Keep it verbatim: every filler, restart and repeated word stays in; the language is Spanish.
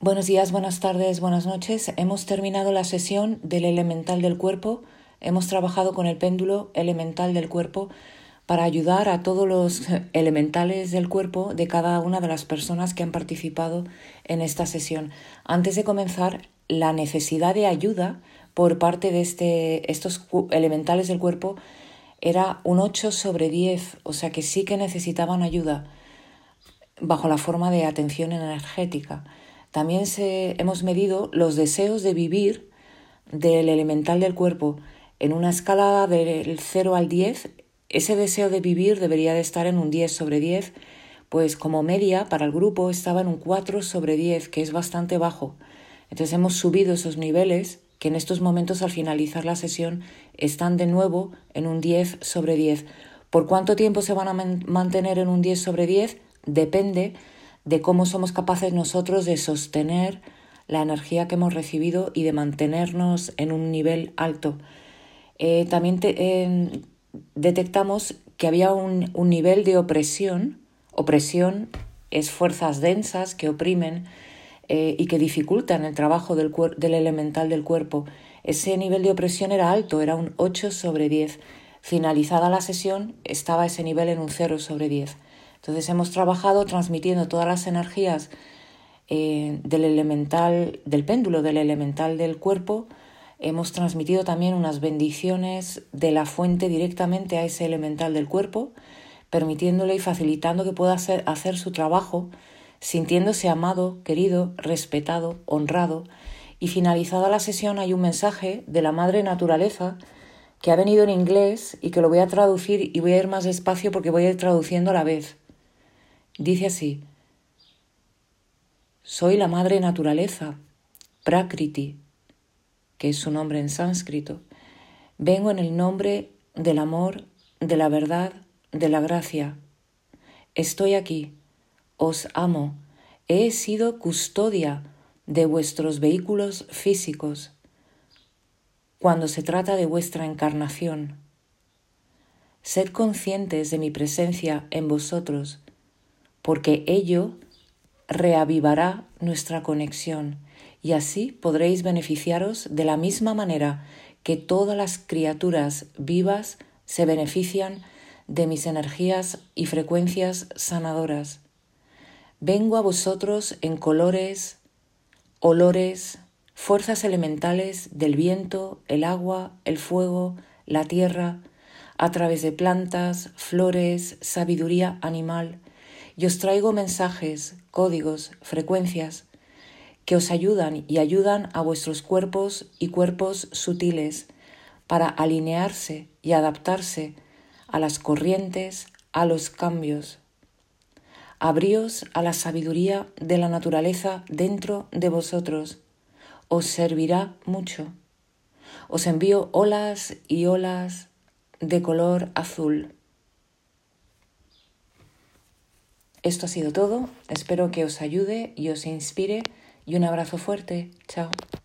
Buenos días, buenas tardes, buenas noches. Hemos terminado la sesión del elemental del cuerpo. Hemos trabajado con el péndulo elemental del cuerpo para ayudar a todos los elementales del cuerpo de cada una de las personas que han participado en esta sesión. Antes de comenzar, la necesidad de ayuda por parte de este, estos elementales del cuerpo era un ocho sobre diez, o sea que sí que necesitaban ayuda bajo la forma de atención energética. También se, hemos medido los deseos de vivir del elemental del cuerpo. En una escala del cero al diez, ese deseo de vivir debería de estar en un diez sobre diez, pues como media para el grupo estaba en un cuatro sobre diez, que es bastante bajo. Entonces hemos subido esos niveles, que en estos momentos al finalizar la sesión están de nuevo en un diez sobre diez. ¿Por cuánto tiempo se van a man- mantener en un diez sobre diez? Depende de cómo somos capaces nosotros de sostener la energía que hemos recibido y de mantenernos en un nivel alto. Eh, también te, eh, detectamos que había un, un nivel de opresión. Opresión es fuerzas densas que oprimen eh, y que dificultan el trabajo del, cuer- del elemental del cuerpo. Ese nivel de opresión era alto, era un ocho sobre diez. Finalizada la sesión, estaba ese nivel en un cero sobre diez. Entonces hemos trabajado transmitiendo todas las energías eh, del elemental, del péndulo, del elemental del cuerpo. Hemos transmitido también unas bendiciones de la fuente directamente a ese elemental del cuerpo, permitiéndole y facilitando que pueda hacer, hacer su trabajo, sintiéndose amado, querido, respetado, honrado. Y finalizada la sesión hay un mensaje de la Madre Naturaleza que ha venido en inglés y que lo voy a traducir y voy a ir más despacio porque voy a ir traduciendo a la vez. Dice así: soy la Madre Naturaleza, Prakriti, que es su nombre en sánscrito. Vengo en el nombre del amor, de la verdad, de la gracia. Estoy aquí, os amo, he sido custodia de vuestros vehículos físicos cuando se trata de vuestra encarnación. Sed conscientes de mi presencia en vosotros, porque ello reavivará nuestra conexión y así podréis beneficiaros de la misma manera que todas las criaturas vivas se benefician de mis energías y frecuencias sanadoras. Vengo a vosotros en colores, olores, fuerzas elementales del viento, el agua, el fuego, la tierra, a través de plantas, flores, sabiduría animal, y os traigo mensajes, códigos, frecuencias que os ayudan y ayudan a vuestros cuerpos y cuerpos sutiles para alinearse y adaptarse a las corrientes, a los cambios. Abríos a la sabiduría de la naturaleza dentro de vosotros. Os servirá mucho. Os envío olas y olas de color azul. Esto ha sido todo. Espero que os ayude y os inspire. Y un abrazo fuerte. Chao.